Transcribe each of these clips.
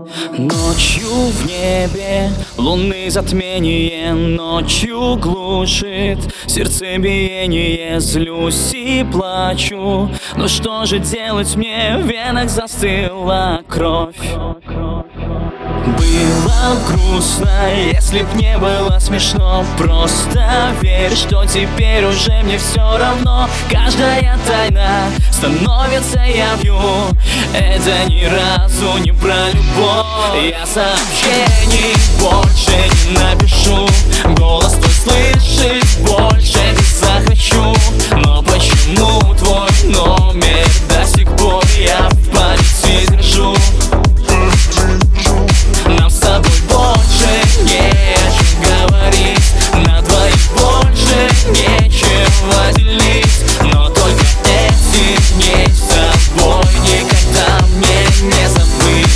Ночью в небе лунные затмение, ночью глушит сердцебиение. Злюсь и плачу, но что же делать мне? В венах застыла кровь. Было грустно, если б не было смешно. Просто верь, что теперь уже мне все равно. Каждая тайна становится явью. Это ни разу не про любовь. Я сообщений больше не напишу. Голос твой слышать больше не захочу. Но почему твой номер до сих пор я в памяти держу? Нам с тобой больше не о чем говорить, на двоих больше нечего делить. Но только этих дней с тобой никогда мне не забыть.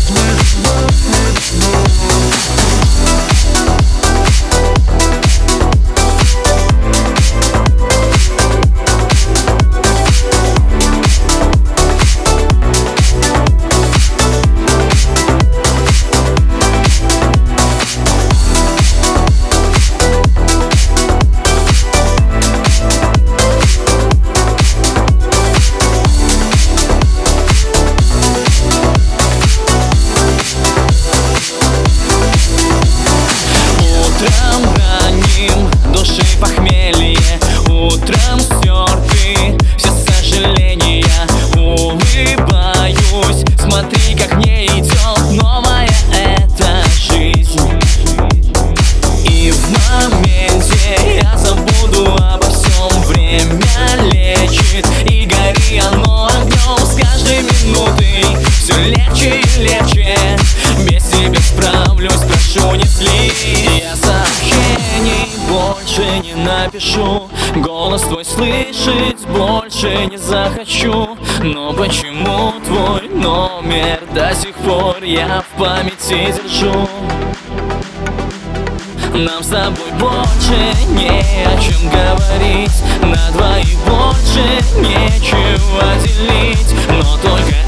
Души похмелье, утром стерты все сожаления. Улыбаюсь, смотри, как мне идет новая эта жизнь. И в моменте я забуду обо всем. Время лечит, и гори оно огнем. С каждой минутой все легче и легче. Без тебя справлюсь, прошу, не злись. Я сообщений больше не напишу. Голос твой слышать больше не захочу. Но почему твой номер до сих пор я в памяти держу? Нам с тобой больше не о чем говорить, на двоих больше нечего делить. Но только